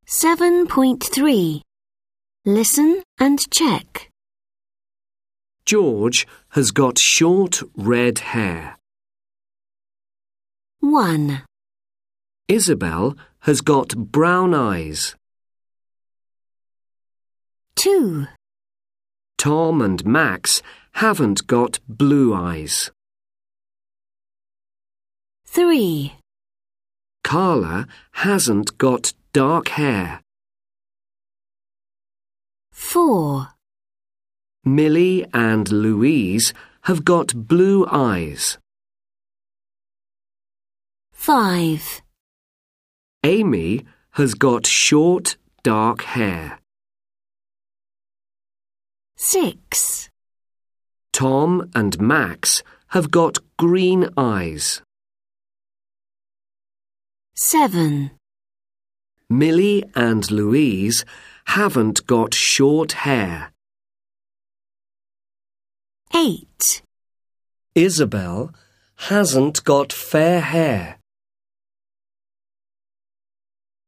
7.3. Listen and check. George has got short red hair. 1, Isabel has got brown eyes. 2, Tom and Max haven't got blue eyes. 3, Carla hasn't got dark hair. 4, Millie and Louise have got blue eyes. 5, Amy has got short dark hair. 6, Tom and Max have got green eyes. 7, Millie and Louise haven't got short hair. 8. Isabel hasn't got fair hair.